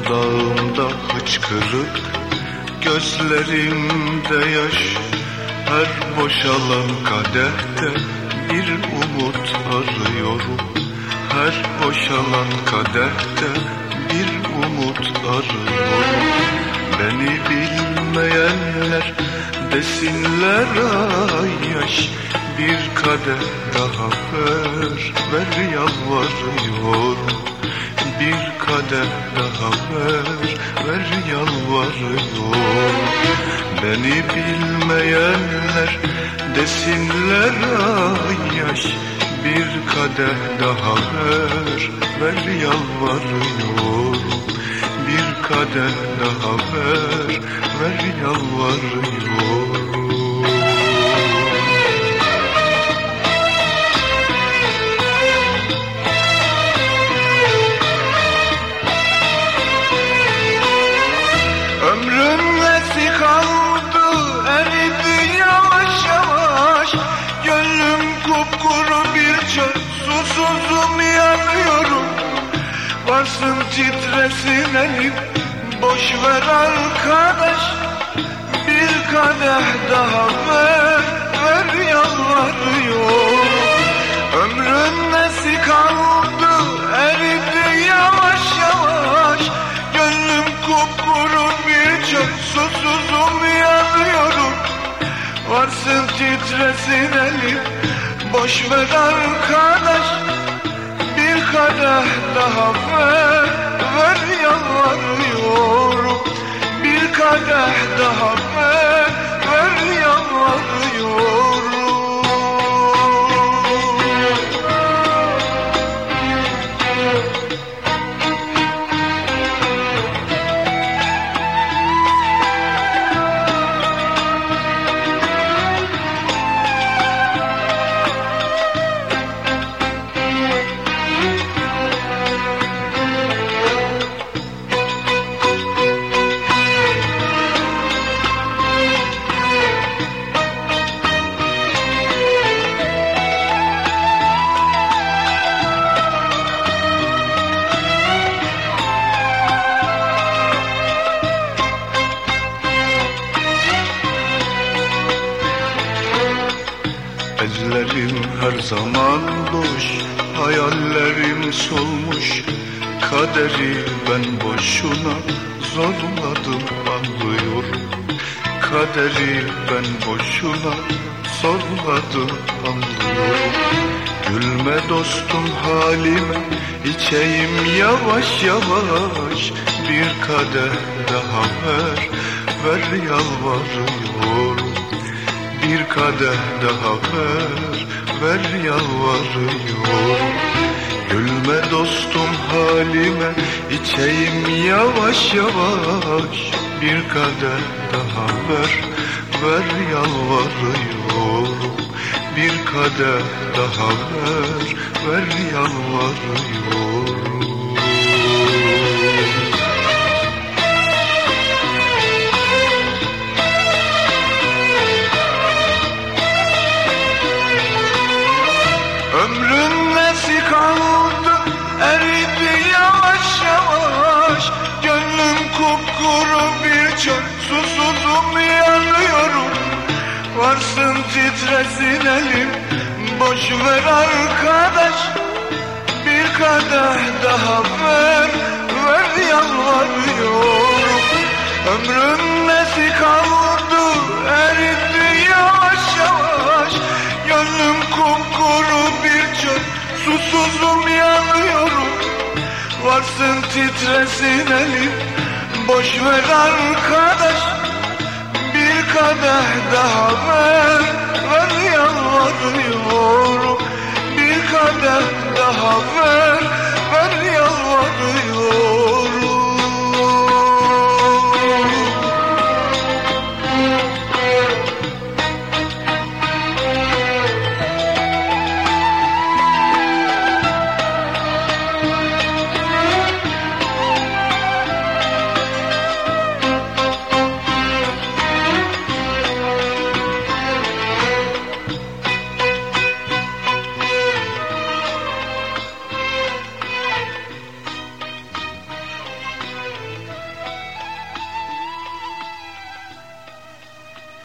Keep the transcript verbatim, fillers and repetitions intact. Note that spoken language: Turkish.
dudağımda hıçkırık, gözlerimde yaş. Her boşalan kadehte bir umut arıyorum. Her boşalan kadehte bir umut arıyorum. Beni bilmeyenler desinler ay yaş. Bir kadeh daha ver, ver yalvarıyorum. Bir kadeh daha ver, ver yalvarıyorum. Beni bilmeyenler desinler ay yaş. Bir kadeh daha ver, ver yalvarıyorum. Bir kadeh daha ver, ver yalvarıyorum. Ömrüm nesi kaldı, eridi yavaş yavaş. Gönlüm kupkuru bir çöl, susuzum yanıyorum. Varsın titresin elim, boş ver arkadaş. Bir kadeh daha ver, ver yalvarıyorum. Ömrün nesi kaldı, eridi yavaş yavaş. Gönlüm kupkuru bir çöl, susuzum yanıyorum. Varsın titresin elim, boş ver arkadaş. Bir kadeh daha ver, ver yalvarıyorum. Bir kadeh daha ver, ver yalvarıyorum. Ellerim her zaman boş, hayallerim solmuş. Kaderi ben boşuna zorladım anlıyorum. Kaderi ben boşuna zorladım anlıyorum. Gülme dostum halime, içeyim yavaş yavaş. Bir kadeh daha ver, ver yalvarıyorum. Bir kadeh daha ver, ver yalvarıyorum. Gülme dostum halime, içeyim yavaş yavaş. Bir kadeh daha ver, ver yalvarıyorum. Bir kadeh daha ver, ver yalvarıyorum. Ömrün nesi kaldı, eridi yavaş yavaş. Gönlüm kupkuru bir çöl, susuzum yanıyorum. Varsın titresin elim, boş ver arkadaş. Bir kadeh daha ver, ver yalvarıyorum. Ömrün nesi kaldı, eridi yavaş yavaş. Gönlüm kupkuru bir çöl, susuzum yanıyorum. Varsın titresin elim, boş ver arkadaş. Bir kadeh daha ver, ver yalvarıyorum. Bir kadeh daha ver, ver yalvarıyorum.